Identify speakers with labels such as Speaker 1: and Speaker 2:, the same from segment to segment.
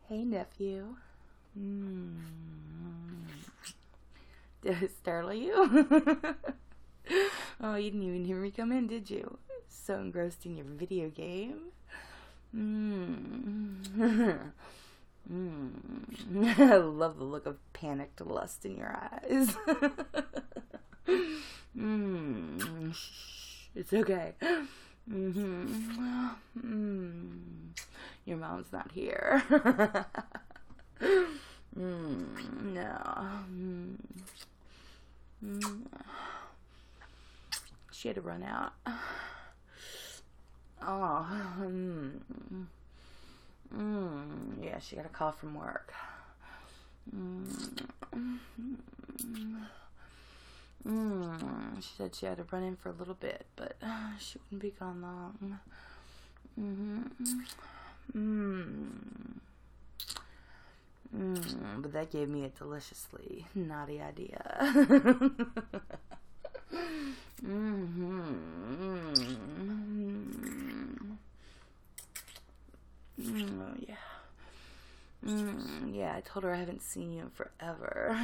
Speaker 1: Hey, nephew. Did it startle you? Oh, you didn't even hear me come in, did you? So engrossed in your video game. I love the look of panicked lust in your eyes. It's okay. Your mom's not here. No. She had to run out. Oh. Yeah, she got a call from work. She said she had to run in for a little bit, but she wouldn't be gone long. But that gave me a deliciously naughty idea. Oh, yeah. Yeah, I told her I haven't seen you in forever.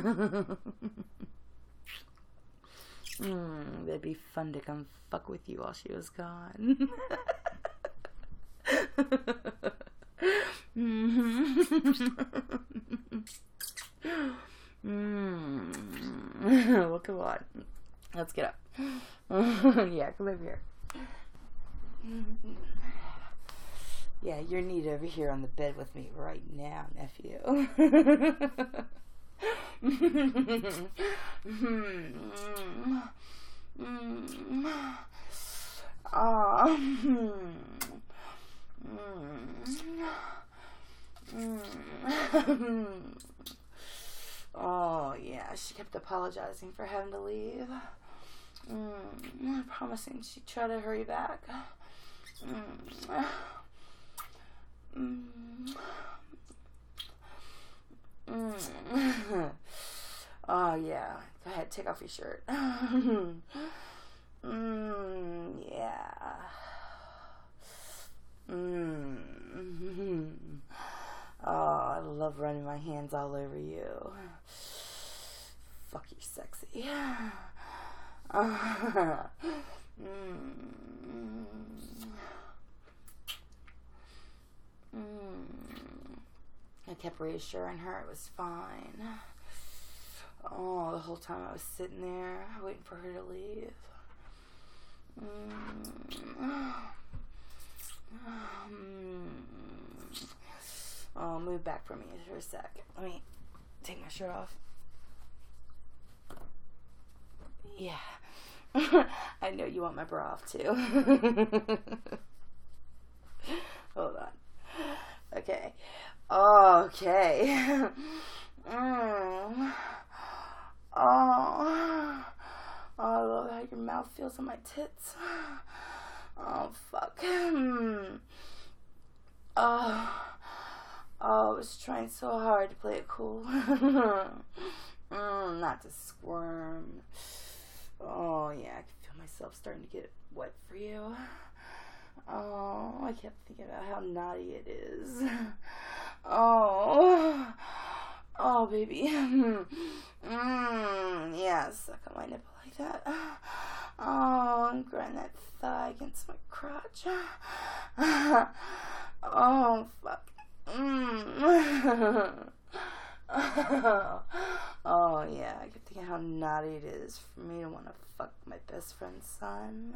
Speaker 1: That'd be fun to come fuck with you while she was gone. Well, come on. Let's get up. Yeah, come over here. Yeah, you're neat over here on the bed with me right now, nephew. Oh, yeah, she kept apologizing for having to leave. Promising she'd try to hurry back. Oh, yeah. Go ahead, take off your shirt. Yeah. Oh, I love running my hands all over you. Fuck, you're sexy. I kept reassuring her it was fine. Oh, the whole time I was sitting there waiting for her to leave. Oh, move back from me for a sec. Let me take my shirt off. Yeah. I know you want my bra off too. Hold on. Okay. Okay. Oh, I love how your mouth feels on my tits. Oh, fuck. I was trying so hard to play it cool. Not to squirm. Oh, yeah, I can feel myself starting to get wet for you. Oh, I kept thinking about how naughty it is. Oh, baby. Yeah, suck on my nipple like that. Oh, and grind that thigh against my crotch. Oh, fuck. Oh, yeah, I kept thinking how naughty it is for me to want to fuck my best friend's son.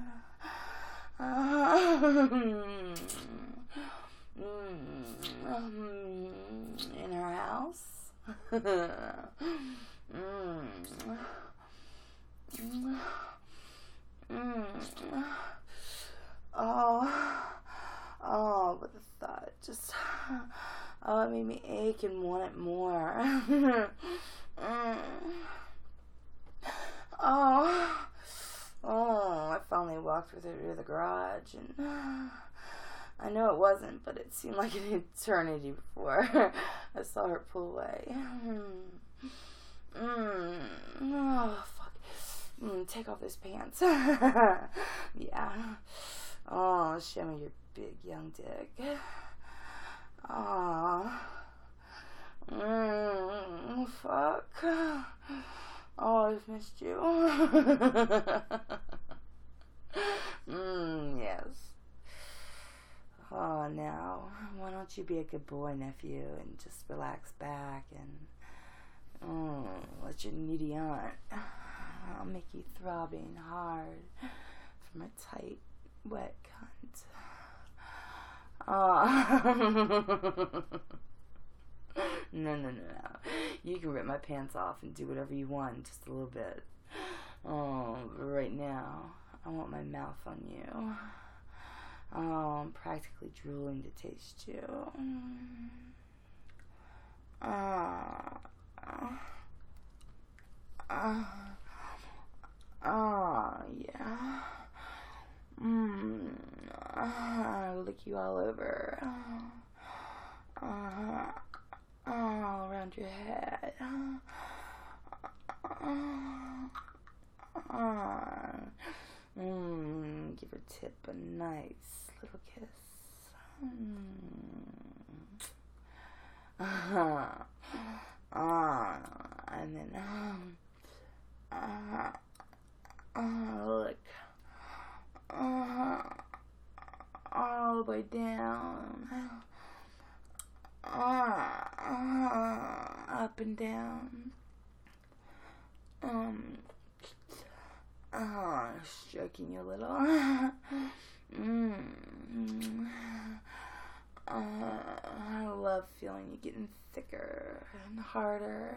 Speaker 1: In her house. Oh, but the thought just, it made me ache and want it more. I finally walked with her to the garage, and I know it wasn't, but it seemed like an eternity before I saw her pull away. Oh, fuck. Take off those pants. Yeah. Oh, show me your big young dick. Oh. Fuck. Oh, I've missed you. Yes. Oh, now, why don't you be a good boy, nephew, and just relax back and let your needy aunt. I'll make you throbbing hard from a tight, wet cunt. Oh. No. You can rip my pants off and do whatever you want, just a little bit. Oh, but right now, I want my mouth on you. Oh, I'm practically drooling to taste you. Yeah. I'll lick you all over. Around your head. Give her tip a nice little kiss. And then lick all the way down, up and down, stroking you a little. I love feeling you getting thicker and harder.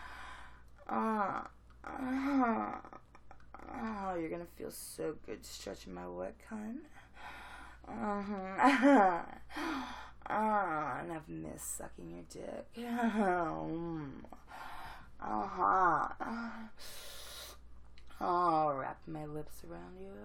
Speaker 1: You're gonna feel so good stretching my wet cunt. And I've missed sucking your dick. Wrap my lips around you.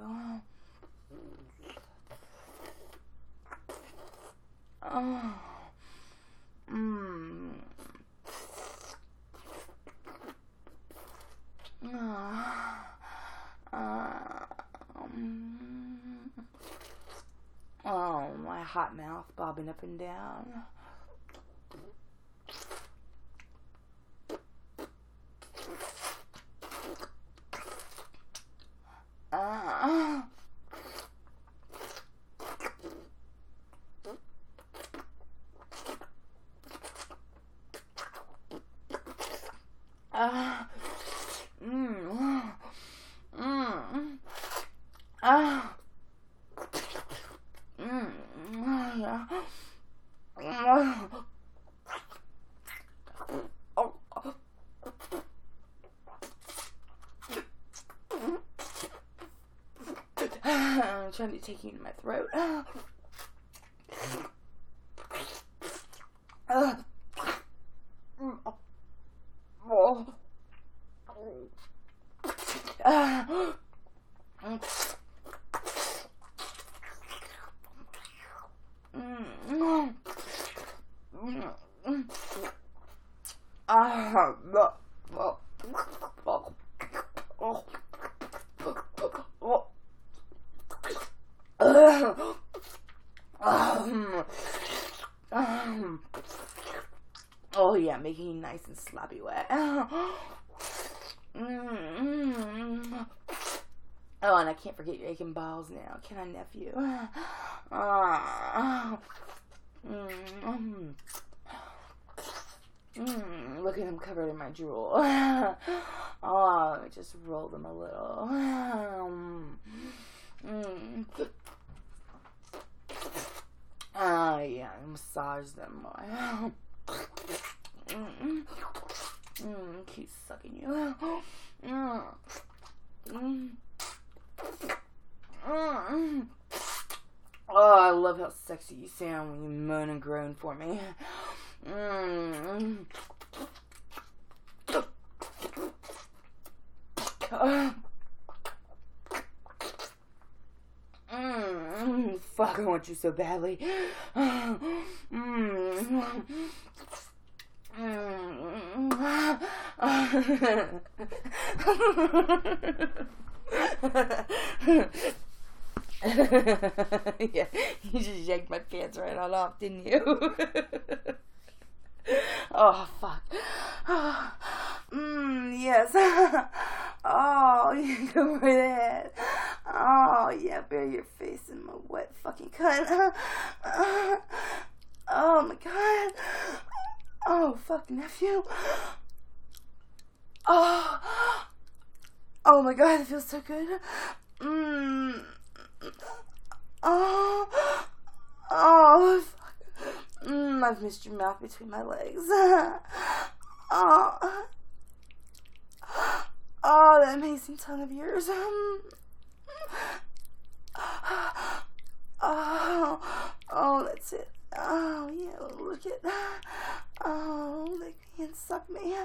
Speaker 1: My hot mouth bobbing up and down. I'm trying to take you into my throat. Oh yeah, making you nice and sloppy wet. Oh, and I can't forget your aching balls now, can I, nephew? Look at them covered in my drool. Oh, just roll them a little. Yeah, massage them more. Keep sucking you. Oh, I love how sexy you sound when you moan and groan for me. Fuck, I want you so badly. Yeah, you just yanked my pants right on off, didn't you? Oh, fuck. Yes. Oh, you go right ahead. Oh, yeah, bury your face in my wet fucking cunt. Oh, my God. Oh, fuck, nephew. Oh, my God, it feels so good. Oh, fuck. I've missed your mouth between my legs. Oh, that amazing tongue of yours. Oh, that's it. Oh, yeah, look it. Oh, lick me and suck me.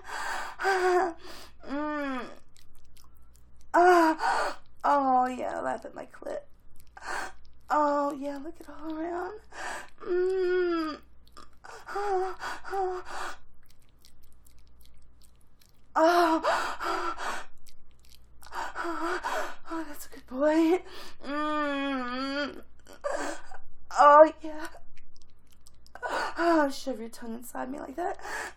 Speaker 1: Oh, yeah, laugh at my clit. Oh, yeah, look it all around. Oh, that's a good boy. Oh, yeah. Oh, shove your tongue inside me like that.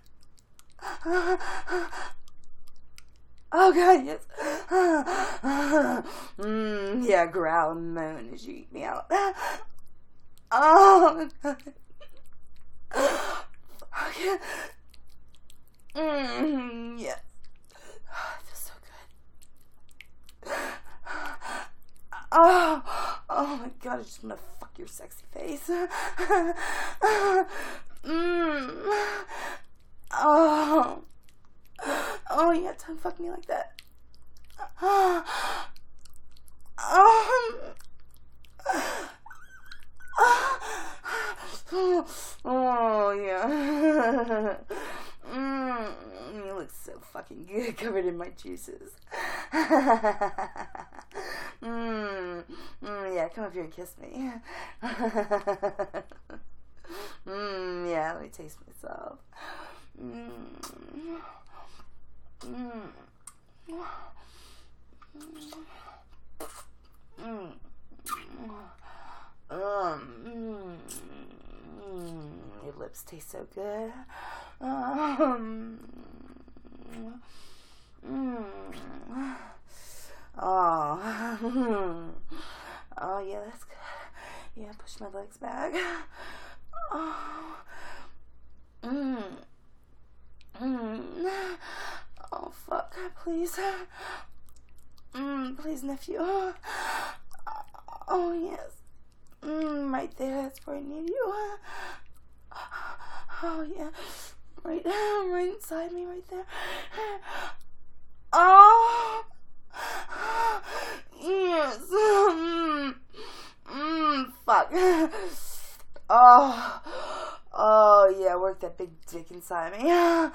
Speaker 1: Oh, God, yes. Yeah, growl and moan as you eat me out. Oh, God. Okay. Yeah. Oh, it feels so good. Oh my God, I just want to fuck your sexy face. Oh, yeah, tongue fuck me like that. Oh, yeah. You look so fucking good, covered in my juices. Yeah, come up here and kiss me. Yeah, let me taste myself. Your lips taste so good. Oh, yeah, that's good. Yeah, push my legs back. Oh, fuck, please. Please, nephew. Oh, yes. Right there, that's where I need you. Oh, yeah. Right inside me, right there. Oh, yes. Fuck. Oh, yeah, work that big dick inside me.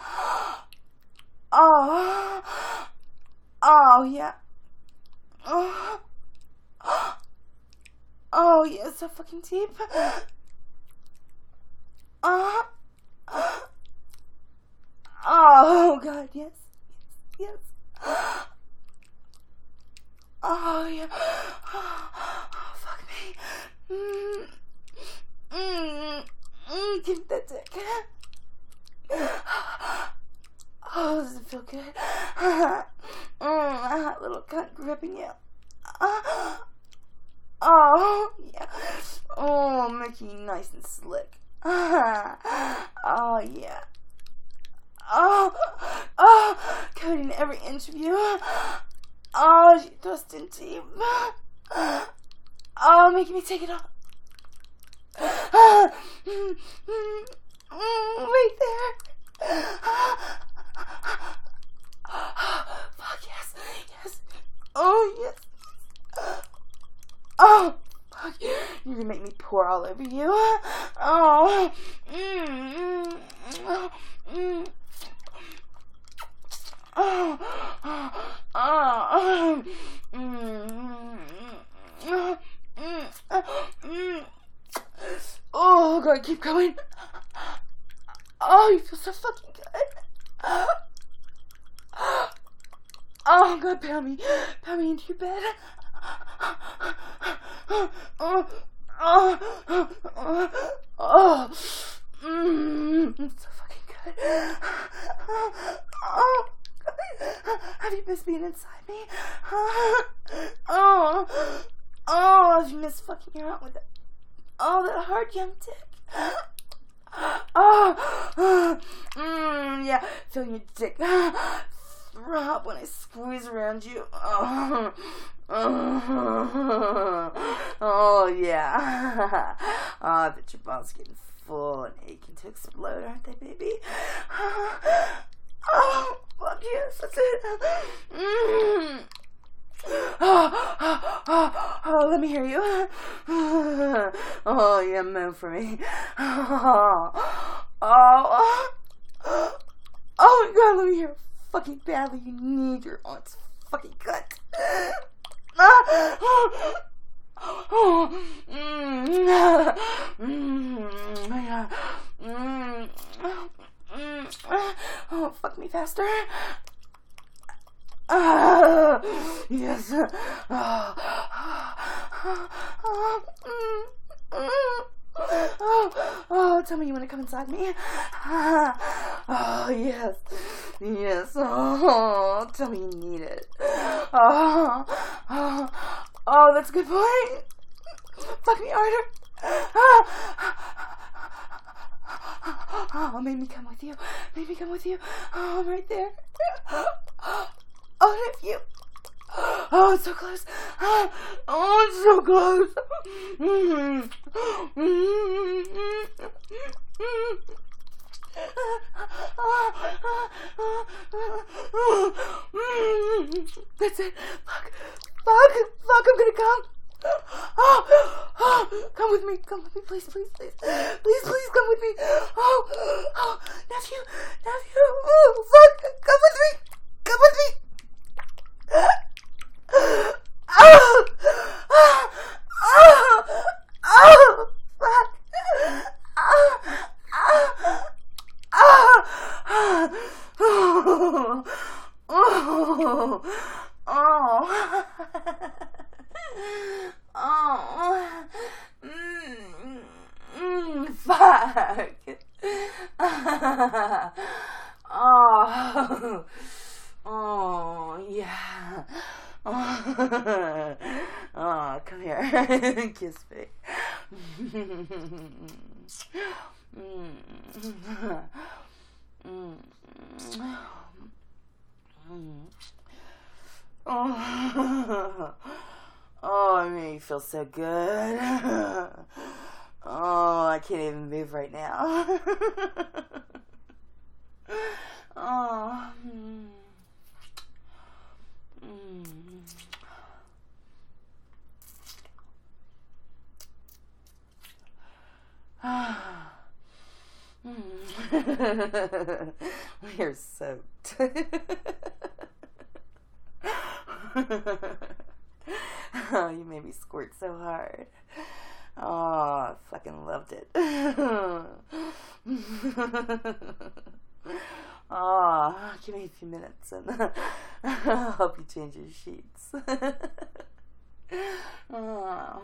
Speaker 1: Oh, yeah. Oh, yeah, so fucking deep. Oh, God, yes. Oh, yeah. Oh, fuck me. Give me that dick. Oh, does it feel good? Hot little cunt gripping you. Oh, yeah. Oh, making you nice and slick. Oh, yeah. Oh, cutting every inch of you. Oh, she thrust in deep. Oh, making me take it off. Right there. Fuck, yes. Oh, yes. Oh, fuck. You're gonna make me pour all over you. Oh. Oh, God, keep going. Oh, you feel so fucking good. Oh, God, pound me into your bed. It's so fucking good. good. Oh, have you missed being inside me? Oh, have you missed fucking your aunt with that? Oh, that hard young dick. Yeah, feeling your dick throb when I squeeze around you. Oh yeah. Oh, I bet your balls getting full and aching to explode, aren't they, baby? Oh, fuck yes, that's it. Oh, let me hear you. Oh, yeah, move for me. Oh my god, let me hear fucking badly. You need your aunt's fucking gut. Oh, fuck me faster. Yes. Oh, tell me you want to come inside me. Oh, yes. Yes. Oh, tell me you need it. Oh, that's a good point. Fuck me harder. Oh, make me come with you. Make me come with you. Oh, I'm right there. Oh, nephew. Oh, it's so close. Oh, it's so close. That's it. Fuck, I'm gonna come. Come with me, please, please come with me. Oh, nephew, oh, fuck, come with me. Fuck. Oh, yeah. Oh, come here. Kiss me. Oh, I make you feel so good. Oh, I can't even move right now. Oh. We're soaked. Oh, you made me squirt so hard. Oh, I fucking loved it. Oh, give me a few minutes and I'll help you change your sheets. Oh.